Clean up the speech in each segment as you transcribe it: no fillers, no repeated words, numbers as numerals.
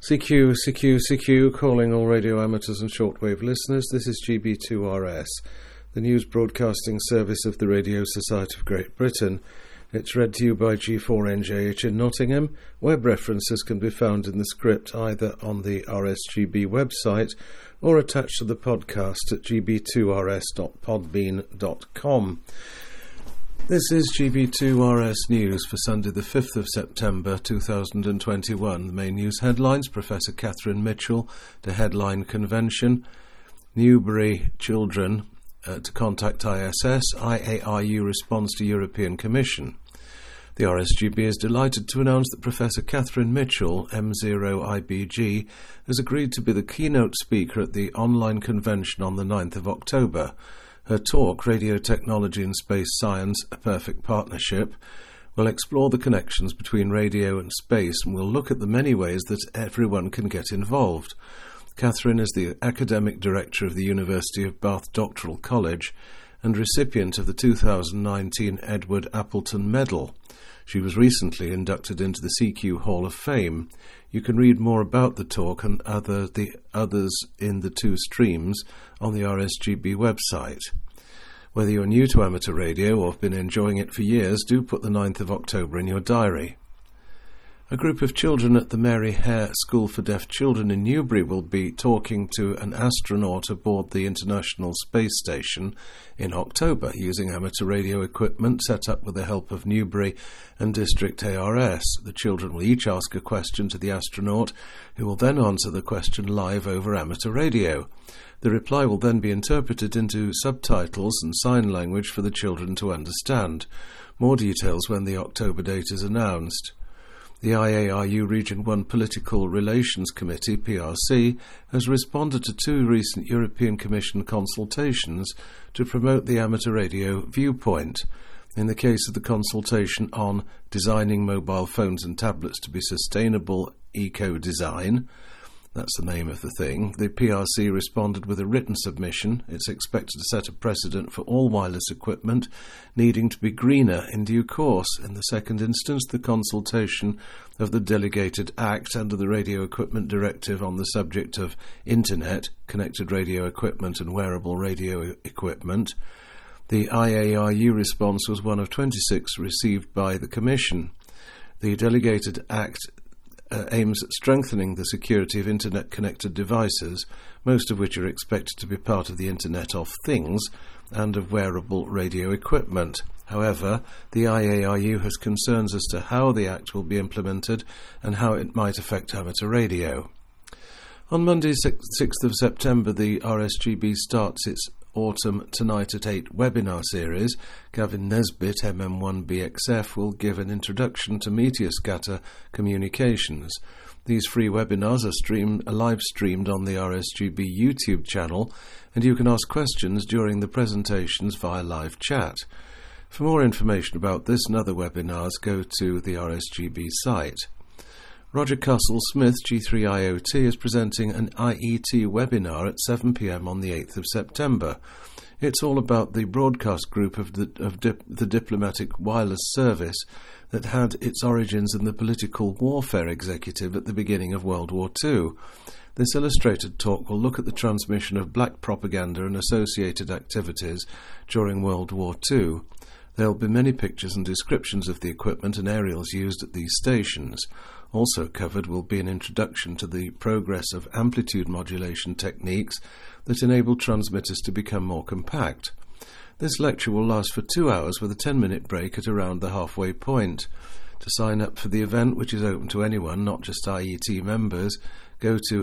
CQ, calling all radio amateurs and shortwave listeners. This is GB2RS, the news broadcasting service of the Radio Society of Great Britain. It's read to you by G4NJH in Nottingham. Web references can be found in the script either on the RSGB website or attached to the podcast at gb2rs.podbean.com. This is GB2RS News for Sunday the 5th of September 2021. The main news headlines: Professor Catherine Mitchell to headline convention, Newbury children to contact ISS, IARU responds to European Commission. The RSGB is delighted to announce that Professor Catherine Mitchell, M0IBG, has agreed to be the keynote speaker at the online convention on the 9th of October. Her talk, Radio Technology and Space Science, A Perfect Partnership, will explore the connections between radio and space and will look at the many ways that everyone can get involved. Catherine is the Academic Director of the University of Bath Doctoral College and recipient of the 2019 Edward Appleton Medal. She was recently inducted into the CQ Hall of Fame. You can read more about the talk and the others in the two streams on the RSGB website. Whether you're new to amateur radio or have been enjoying it for years, do put the 9th of October in your diary. A group of children at the Mary Hare School for Deaf Children in Newbury will be talking to an astronaut aboard the International Space Station in October using amateur radio equipment set up with the help of Newbury and District ARS. The children will each ask a question to the astronaut, who will then answer the question live over amateur radio. The reply will then be interpreted into subtitles and sign language for the children to understand. More details when the October date is announced. The IARU Region 1 Political Relations Committee, PRC, has responded to two recent European Commission consultations to promote the amateur radio viewpoint. In the case of the consultation on designing mobile phones and tablets to be sustainable eco-design, that's the name of the thing, the PRC responded with a written submission. It's expected to set a precedent for all wireless equipment needing to be greener in due course. In the second instance, the consultation of the delegated act under the Radio Equipment Directive on the subject of Internet, connected radio equipment and wearable radio equipment. The IARU response was one of 26 received by the Commission. The delegated act aims at strengthening the security of Internet-connected devices, most of which are expected to be part of the Internet of Things and of wearable radio equipment. However, the IARU has concerns as to how the Act will be implemented and how it might affect amateur radio. On Monday, 6th of September, the RSGB starts its Autumn Tonight at 8 webinar series. Gavin Nesbitt, MM1BXF, will give an introduction to Meteoscatter communications. These free webinars are live streamed on the RSGB YouTube channel, and you can ask questions during the presentations via live chat. For more information about this and other webinars, go to the RSGB site. Roger Castle-Smith, G3IoT, is presenting an IET webinar at 7 p.m. on the 8th of September. It's all about the broadcast group of the Diplomatic Wireless Service that had its origins in the political warfare executive at the beginning of World War II. This illustrated talk will look at the transmission of black propaganda and associated activities during World War II. There will be many pictures and descriptions of the equipment and aerials used at these stations. Also covered will be an introduction to the progress of amplitude modulation techniques that enable transmitters to become more compact. This lecture will last for 2 hours with a 10-minute break at around the halfway point. To sign up for the event, which is open to anyone, not just IET members, go to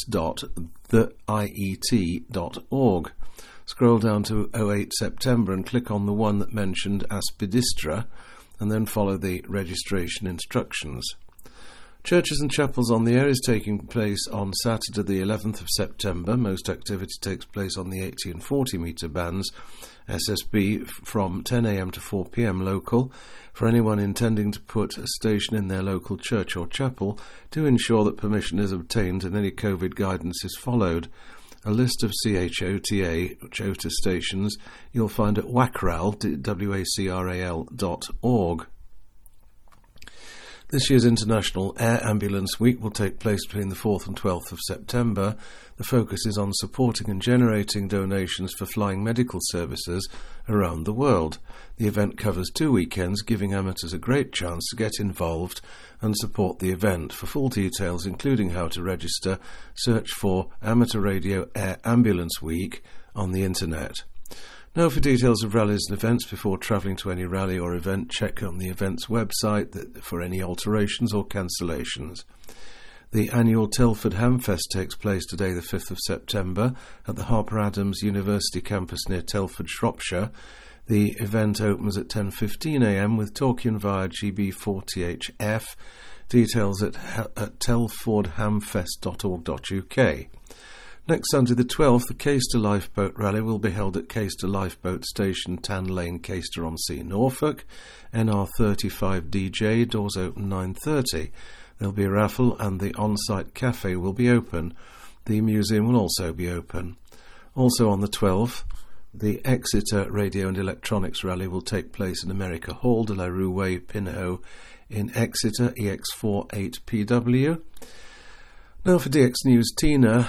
events.theiet.org. Scroll down to 08 September and click on the one that mentioned Aspidistra, and then follow the registration instructions. Churches and Chapels on the Air is taking place on Saturday the 11th of September. Most activity takes place on the 80 and 40 metre bands, SSB, from 10 a.m. to 4 p.m. local. For anyone intending to put a station in their local church or chapel, do ensure that permission is obtained and any COVID guidance is followed. A list of CHOTA stations you'll find at wacral.org. This year's International Air Ambulance Week will take place between the 4th and 12th of September. The focus is on supporting and generating donations for flying medical services around the world. The event covers 2 weekends, giving amateurs a great chance to get involved and support the event. For full details, including how to register, search for Amateur Radio Air Ambulance Week on the internet. Now for details of rallies and events. Before travelling to any rally or event, check on the event's website for any alterations or cancellations. The annual Telford Hamfest takes place today, the 5th of September, at the Harper Adams University campus near Telford, Shropshire. The event opens at 10:15 a.m. with talking via GB40HF. Details at telfordhamfest.org.uk. Next Sunday the 12th, the Caister Lifeboat Rally will be held at Caister Lifeboat Station, Tan Lane, Caister-on-Sea, Norfolk. NR35DJ, doors open 9:30. There'll be a raffle and the on-site cafe will be open. The museum will also be open. Also on the 12th, the Exeter Radio and Electronics Rally will take place in America Hall, De La Rue Way, Pinhole in Exeter, EX48PW. Now for DX News, Tina,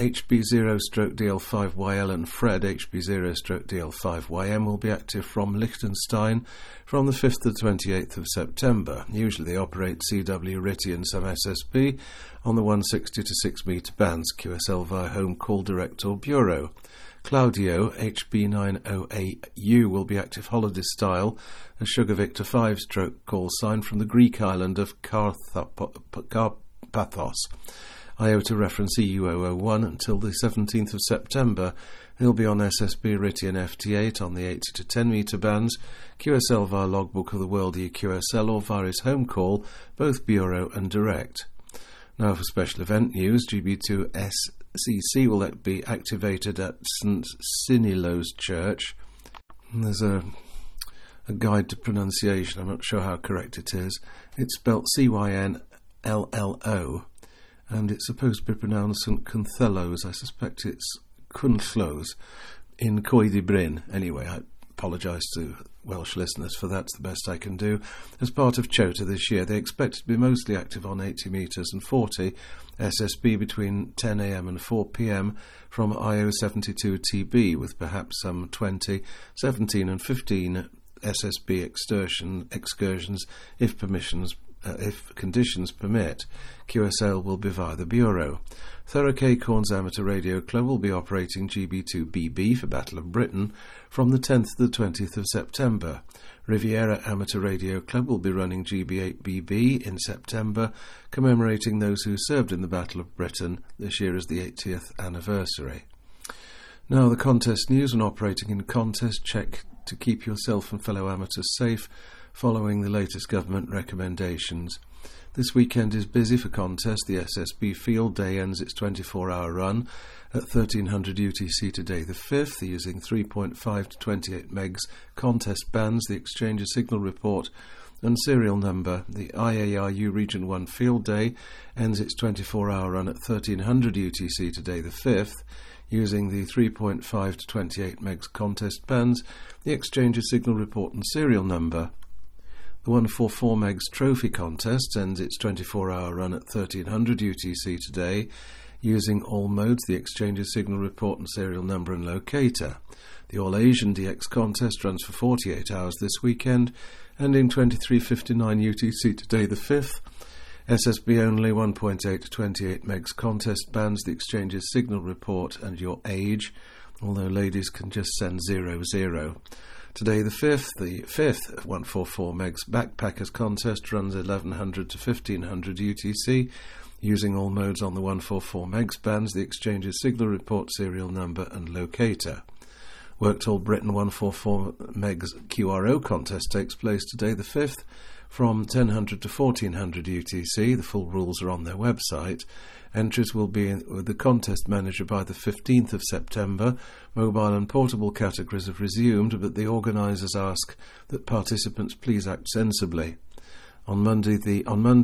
HB0/DL5YL and Fred, HB0/DL5YM, will be active from Liechtenstein from the 5th to the 28th of September. Usually they operate CW, RTTY and some SSB on the 160 to 6 metre bands, QSL via home call direct or bureau. Claudio, HB90AU, will be active holiday style and Sugar Victor 5-call sign from the Greek island of Karpathos. IOTA reference EU001 until the 17th of September. He'll be on SSB, RTTY and FT8 on the 80 to 10 metre bands, QSL via logbook of the World EQSL or via his home call, both bureau and direct. Now for special event news, GB2SCC will be activated at St Sinilo's Church. There's a guide to pronunciation, I'm not sure how correct it is. It's spelt CYNLLO. And it's supposed to be pronounced St Cynthelos. I suspect it's Cynthlos in Coed y Bryn. Anyway, I apologise to Welsh listeners for that. It's the best I can do. As part of CHOTA this year, they expect to be mostly active on 80 metres and 40 SSB between 10 a.m. and 4 p.m. from IO72TB, with perhaps some 20, 17 and 15 SSB excursions if conditions permit. QSL will be via the Bureau. Thurrock Acorns Amateur Radio Club will be operating GB2BB for Battle of Britain from the 10th to the 20th of September. Riviera Amateur Radio Club will be running GB8BB in September, commemorating those who served in the Battle of Britain. This year is the 80th anniversary. Now the contest news. When operating in contest, check to keep yourself and fellow amateurs safe following the latest government recommendations. This weekend is busy for contests. The SSB Field Day ends its 24-hour run at 1300 UTC today the 5th, using 3.5 to 28 megs contest bands, the Exchange Signal Report and serial number. The IARU Region 1 Field Day ends its 24-hour run at 1300 UTC today the 5th, using the 3.5 to 28 megs contest bands, the Exchange Signal Report and serial number. The 144 megs Trophy Contest ends its 24-hour run at 1300 UTC today, using all modes, the Exchange Signal Report and serial number and locator. The All Asian DX Contest runs for 48 hours this weekend, ending 23:59 UTC today the 5th. SSB only 1.8 to 28 megs contest bands, the Exchange's Signal Report and your age, although ladies can just send 00. Today the 5th 144 megs Backpackers Contest runs 1100 to 1500 UTC, using all modes on the 144 megs bands, the Exchange's Signal Report, serial number and locator. Worked All Britain 144 megs QRO Contest takes place today the 5th from 1000 to 1400 UTC. The full rules are on their website. Entries will be with the contest manager by the 15th of September. Mobile and portable categories have resumed, but the organisers ask that participants please act sensibly. On Monday, the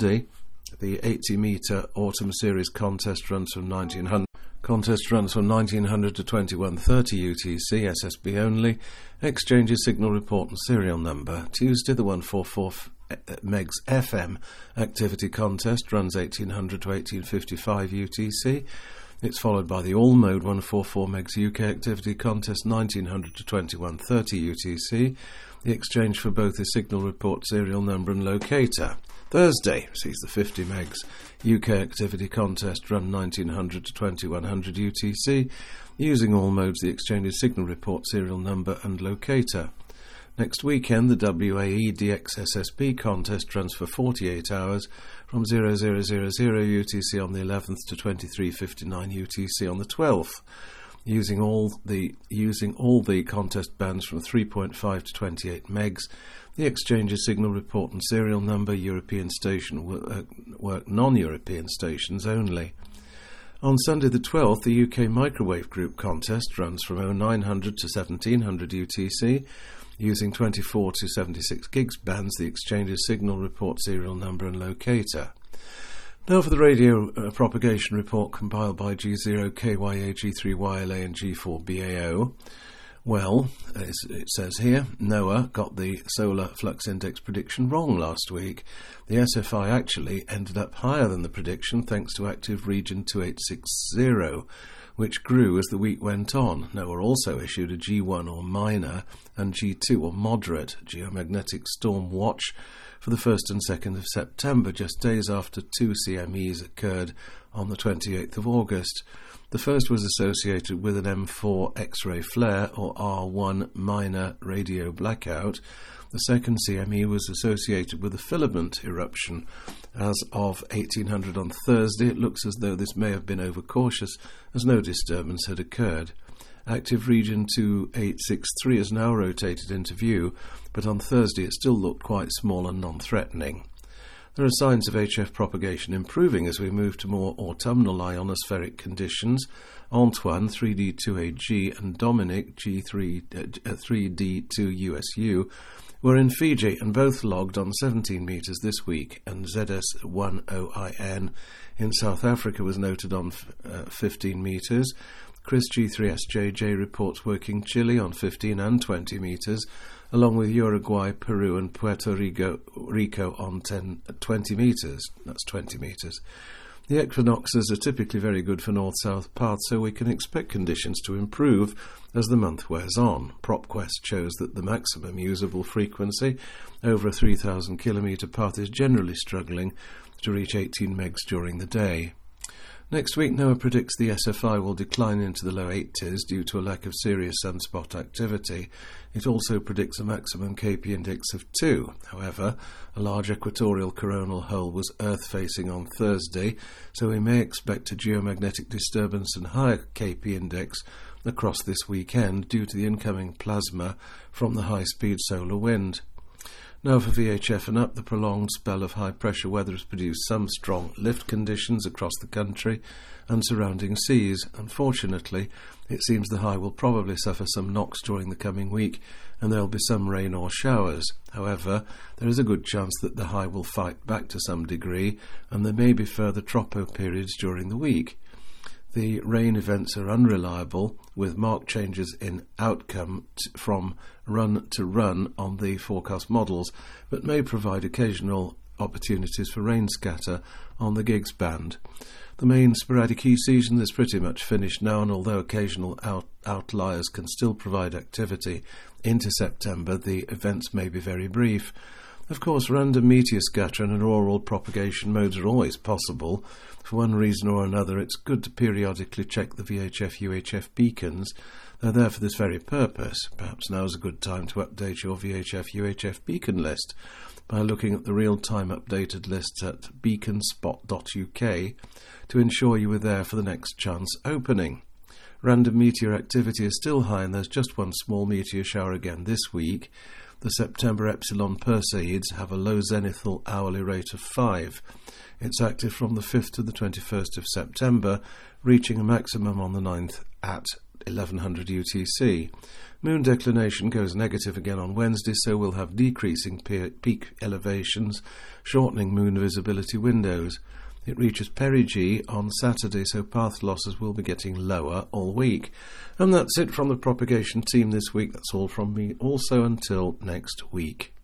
80-metre Autumn Series contest runs from 1900. Contest runs from 1900 to 2130 UTC, SSB only. Exchanges Signal Report and serial number. Tuesday, the 144 megs FM activity contest runs 1800 to 1855 UTC. It's followed by the all mode 144 megs UK activity contest 1900 to 2130 UTC. The exchange for both is signal report, serial number and locator. Thursday sees the 50 megs UK activity contest run 1900 to 2100 UTC. Using all modes, the exchange is signal report, serial number and locator. Next weekend, the WAE DXSSB contest runs for 48 hours from 0000 UTC on the 11th to 23:59 UTC on the 12th. Using all the contest bands from 3.5 to 28 megs, the exchange's signal report and serial number, European station work non-European stations only. On Sunday the 12th, the UK Microwave Group contest runs from 0900 to 1700 UTC. Using 24 to 76 gigs bands, the exchange's signal report, serial number and locator. Now for the radio propagation report compiled by G0, KYA, G3YLA and G4BAO. Well, it says here, NOAA got the solar flux index prediction wrong last week. The SFI actually ended up higher than the prediction thanks to active region 2860, which grew as the week went on. NOAA also issued a G1 or minor and G2 or moderate geomagnetic storm watch for the 1st and 2nd of September, just days after two CMEs occurred on the 28th of August. The first was associated with an M4 X-ray flare or R1 minor radio blackout. The second CME was associated with a filament eruption. As of 1800 on Thursday, it looks as though this may have been overcautious, as no disturbance had occurred. Active region 2863 is now rotated into view, but on Thursday it still looked quite small and non-threatening. There are signs of HF propagation improving as we move to more autumnal ionospheric conditions. Antoine, 3D2AG, and Dominic, G3D2USU, were in Fiji and both logged on 17 metres this week, and ZS10IN in South Africa was noted on 15 metres. Chris G3SJJ reports working Chile on 15 and 20 metres, along with Uruguay, Peru and Puerto Rico on 20 metres. That's 20 metres. The equinoxes are typically very good for north-south paths, so we can expect conditions to improve as the month wears on. PropQuest shows that the maximum usable frequency over a 3,000 kilometre path is generally struggling to reach 18 megs during the day. Next week, NOAA predicts the SFI will decline into the low 80s due to a lack of serious sunspot activity. It also predicts a maximum KP index of 2. However, a large equatorial coronal hole was Earth-facing on Thursday, so we may expect a geomagnetic disturbance and higher KP index across this weekend due to the incoming plasma from the high-speed solar wind. Now for VHF and up, the prolonged spell of high-pressure weather has produced some strong lift conditions across the country and surrounding seas. Unfortunately, it seems the high will probably suffer some knocks during the coming week, and there will be some rain or showers. However, there is a good chance that the high will fight back to some degree, and there may be further tropo periods during the week. The rain events are unreliable, with marked changes in outcome from run to run on the forecast models, but may provide occasional opportunities for rain scatter on the gigs band. The main sporadic heat season is pretty much finished now, and although occasional outliers can still provide activity into September, the events may be very brief. Of course, random meteor scatter and auroral propagation modes are always possible. For one reason or another, it's good to periodically check the VHF-UHF beacons. They're there for this very purpose. Perhaps now is a good time to update your VHF-UHF beacon list by looking at the real-time updated lists at beaconspot.uk to ensure you are there for the next chance opening. Random meteor activity is still high, and there's just one small meteor shower again this week. The September Epsilon Perseids have a low zenithal hourly rate of 5. It's active from the 5th to the 21st of September, reaching a maximum on the 9th at 1100 UTC. Moon declination goes negative again on Wednesday, so we'll have decreasing peak elevations, shortening moon visibility windows. It reaches perigee on Saturday, so path losses will be getting lower all week. And that's it from the propagation team this week. That's all from me also until next week.